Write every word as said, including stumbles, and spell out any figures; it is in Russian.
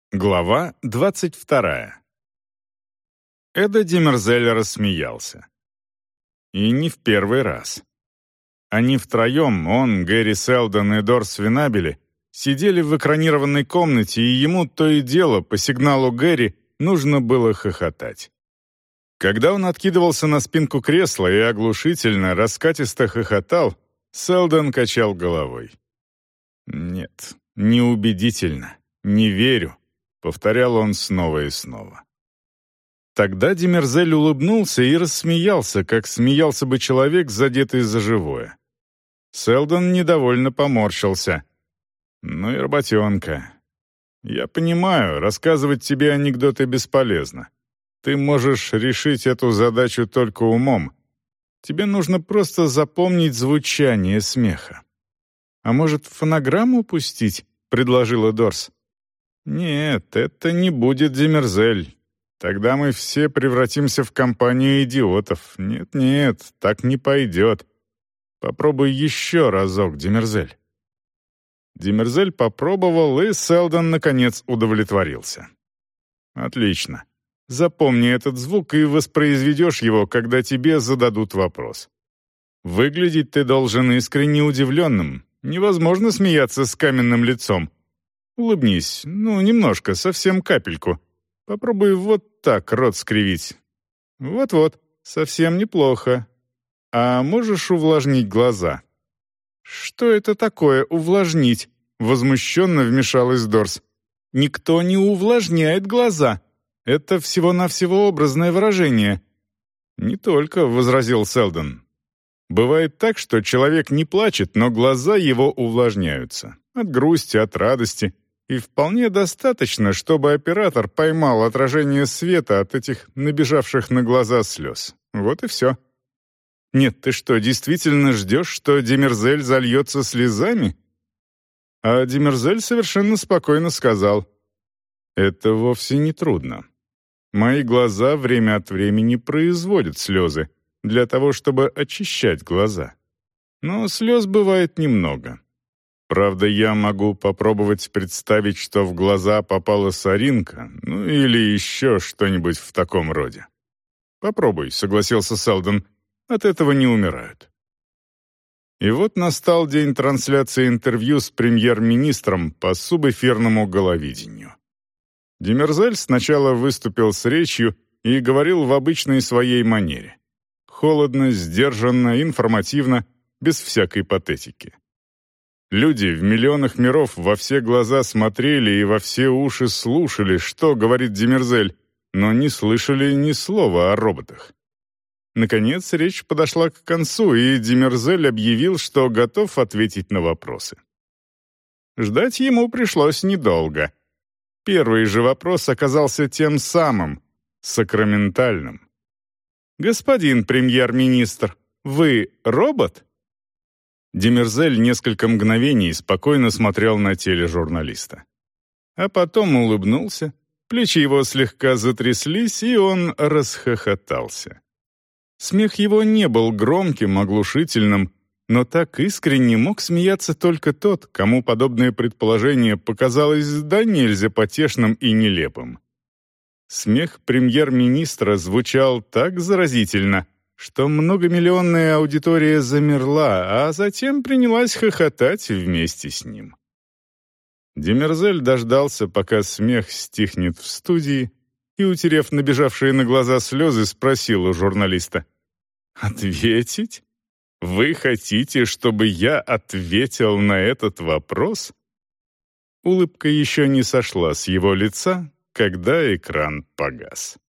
Глава двадцать вторая. Эдда Демерзель рассмеялся. И не в первый раз. Они втроем, он, Гэри Селдон и Дорс Винабели, сидели в экранированной комнате, и ему то и дело, по сигналу Гэри, нужно было хохотать. Когда он откидывался на спинку кресла и оглушительно, раскатисто хохотал, Селдон качал головой. «Нет, неубедительно, не верю», — повторял он снова и снова. Тогда Демерзель улыбнулся и рассмеялся, как смеялся бы человек, задетый за живое. Селдон недовольно поморщился. «Ну и работенка. Я понимаю, рассказывать тебе анекдоты бесполезно. Ты можешь решить эту задачу только умом. Тебе нужно просто запомнить звучание смеха». «А может, фонограмму пустить?» — предложила Дорс. «Нет, это не будет Демерзель. Тогда мы все превратимся в компанию идиотов. Нет-нет, так не пойдет. Попробуй еще разок, Демерзель». Демерзель попробовал, и Селдон, наконец, удовлетворился. «Отлично. Запомни этот звук и воспроизведешь его, когда тебе зададут вопрос. Выглядеть ты должен искренне удивленным. Невозможно смеяться с каменным лицом. Улыбнись, ну, немножко, совсем капельку. Попробуй вот так рот скривить. Вот-вот, совсем неплохо. А можешь увлажнить глаза?» «Что это такое увлажнить?» — возмущенно вмешалась Дорс. «Никто не увлажняет глаза. Это всего-навсего образное выражение». «Не только», — возразил Селдон. «Бывает так, что человек не плачет, но глаза его увлажняются. От грусти, от радости. И вполне достаточно, чтобы оператор поймал отражение света от этих набежавших на глаза слез. Вот и все». «Нет, ты что, действительно ждешь, что Демерзель зальется слезами?» А Демерзель совершенно спокойно сказал: «Это вовсе не трудно. Мои глаза время от времени производят слезы для того, чтобы очищать глаза. Но слез бывает немного. Правда, я могу попробовать представить, что в глаза попала соринка, ну или еще что-нибудь в таком роде». «Попробуй», — согласился Селдон. «От этого не умирают». И вот настал день трансляции интервью с премьер-министром по субэфирному головидению. Демерзель сначала выступил с речью и говорил в обычной своей манере. Холодно, сдержанно, информативно, без всякой патетики. Люди в миллионах миров во все глаза смотрели и во все уши слушали, что говорит Демерзель, но не слышали ни слова о роботах. Наконец, речь подошла к концу, и Демерзель объявил, что готов ответить на вопросы. Ждать ему пришлось недолго. Первый же вопрос оказался тем самым, сакраментальным. «Господин премьер-министр, вы робот?» Демерзель несколько мгновений спокойно смотрел на тележурналиста. А потом улыбнулся, плечи его слегка затряслись, и он расхохотался. Смех его не был громким, оглушительным, но так искренне мог смеяться только тот, кому подобное предположение показалось да нельзя потешным и нелепым. Смех премьер-министра звучал так заразительно, что многомиллионная аудитория замерла, а затем принялась хохотать вместе с ним. Демерзель дождался, пока смех стихнет в студии, и, утерев набежавшие на глаза слезы, спросил у журналиста: «Ответить? Вы хотите, чтобы я ответил на этот вопрос?» Улыбка еще не сошла с его лица, когда экран погас.